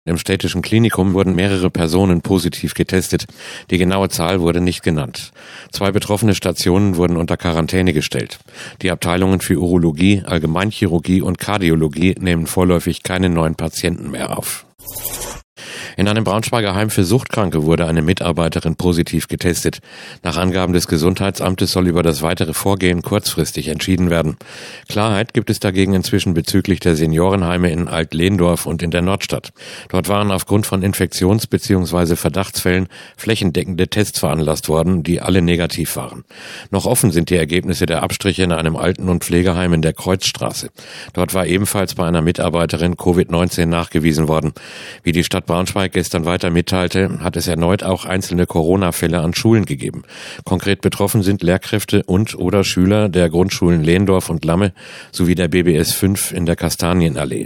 Im städtischen Klinikum wurden mehrere Personen positiv getestet. Die genaue Zahl wurde nicht genannt. 2 betroffene Stationen wurden unter Quarantäne gestellt. Die Abteilungen für Urologie, Allgemeinchirurgie und Kardiologie nehmen vorläufig keine neuen Patienten mehr auf. In einem Braunschweiger Heim für Suchtkranke wurde eine Mitarbeiterin positiv getestet. Nach Angaben des Gesundheitsamtes soll über das weitere Vorgehen kurzfristig entschieden werden. Klarheit gibt es dagegen inzwischen bezüglich der Seniorenheime in Alt-Lehndorf und in der Nordstadt. Dort waren aufgrund von Infektions- bzw. Verdachtsfällen flächendeckende Tests veranlasst worden, die alle negativ waren. Noch offen sind die Ergebnisse der Abstriche in einem Alten- und Pflegeheim in der Kreuzstraße. Dort war ebenfalls bei einer Mitarbeiterin Covid-19 nachgewiesen worden. Wie die Stadt Braunschweig gestern weiter mitteilte, hat es erneut auch einzelne Corona-Fälle an Schulen gegeben. Konkret betroffen sind Lehrkräfte und/oder Schüler der Grundschulen Lehndorf und Lamme sowie der BBS 5 in der Kastanienallee.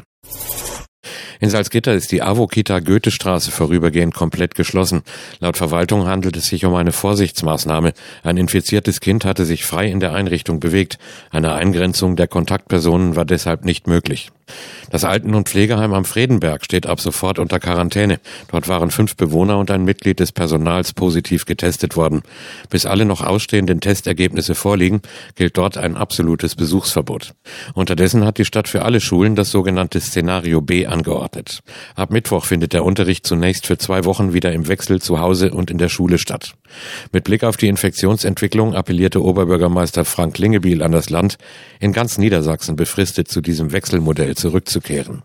In Salzgitter ist die AWO-Kita Goethestraße vorübergehend komplett geschlossen. Laut Verwaltung handelt es sich um eine Vorsichtsmaßnahme. Ein infiziertes Kind hatte sich frei in der Einrichtung bewegt. Eine Eingrenzung der Kontaktpersonen war deshalb nicht möglich. Das Alten- und Pflegeheim am Fredenberg steht ab sofort unter Quarantäne. Dort waren 5 Bewohner und ein Mitglied des Personals positiv getestet worden. Bis alle noch ausstehenden Testergebnisse vorliegen, gilt dort ein absolutes Besuchsverbot. Unterdessen hat die Stadt für alle Schulen das sogenannte Szenario B angeordnet. Ab Mittwoch findet der Unterricht zunächst für 2 Wochen wieder im Wechsel zu Hause und in der Schule statt. Mit Blick auf die Infektionsentwicklung appellierte Oberbürgermeister Frank Lingebiel an das Land, in ganz Niedersachsen befristet zu diesem Wechselmodell zurückzukehren.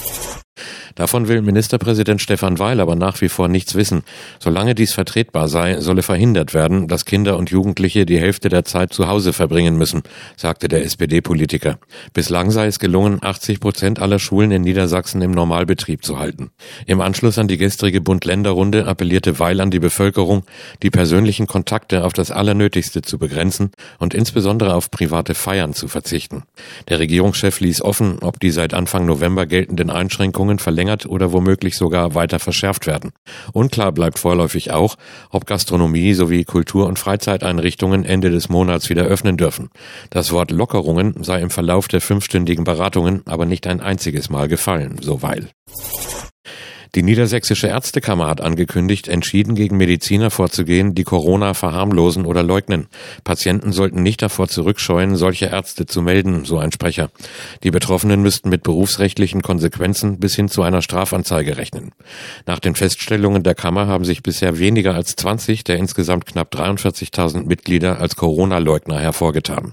Davon will Ministerpräsident Stefan Weil aber nach wie vor nichts wissen. Solange dies vertretbar sei, solle verhindert werden, dass Kinder und Jugendliche die Hälfte der Zeit zu Hause verbringen müssen, sagte der SPD-Politiker. Bislang sei es gelungen, 80% aller Schulen in Niedersachsen im Normalbetrieb zu halten. Im Anschluss an die gestrige Bund-Länder-Runde appellierte Weil an die Bevölkerung, die persönlichen Kontakte auf das Allernötigste zu begrenzen und insbesondere auf private Feiern zu verzichten. Der Regierungschef ließ offen, ob die seit Anfang November geltenden Einschränkungen verlängert oder womöglich sogar weiter verschärft werden. Unklar bleibt vorläufig auch, ob Gastronomie sowie Kultur- und Freizeiteinrichtungen Ende des Monats wieder öffnen dürfen. Das Wort Lockerungen sei im Verlauf der 5-stündigen Beratungen aber nicht ein einziges Mal gefallen, so Weil. Die Niedersächsische Ärztekammer hat angekündigt, entschieden gegen Mediziner vorzugehen, die Corona verharmlosen oder leugnen. Patienten sollten nicht davor zurückscheuen, solche Ärzte zu melden, so ein Sprecher. Die Betroffenen müssten mit berufsrechtlichen Konsequenzen bis hin zu einer Strafanzeige rechnen. Nach den Feststellungen der Kammer haben sich bisher weniger als 20 der insgesamt knapp 43.000 Mitglieder als Corona-Leugner hervorgetan.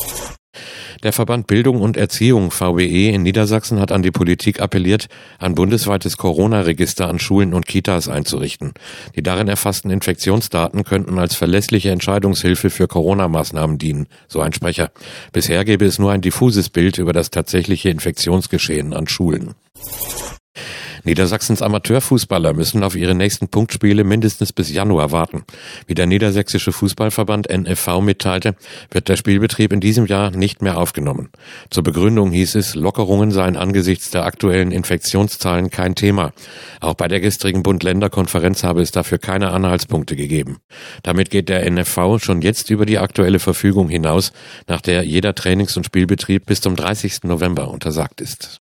Der Verband Bildung und Erziehung VBE in Niedersachsen hat an die Politik appelliert, ein bundesweites Corona-Register an Schulen und Kitas einzurichten. Die darin erfassten Infektionsdaten könnten als verlässliche Entscheidungshilfe für Corona-Maßnahmen dienen, so ein Sprecher. Bisher gäbe es nur ein diffuses Bild über das tatsächliche Infektionsgeschehen an Schulen. Niedersachsens Amateurfußballer müssen auf ihre nächsten Punktspiele mindestens bis Januar warten. Wie der Niedersächsische Fußballverband NFV mitteilte, wird der Spielbetrieb in diesem Jahr nicht mehr aufgenommen. Zur Begründung hieß es, Lockerungen seien angesichts der aktuellen Infektionszahlen kein Thema. Auch bei der gestrigen Bund-Länder-Konferenz habe es dafür keine Anhaltspunkte gegeben. Damit geht der NFV schon jetzt über die aktuelle Verfügung hinaus, nach der jeder Trainings- und Spielbetrieb bis zum 30. November untersagt ist.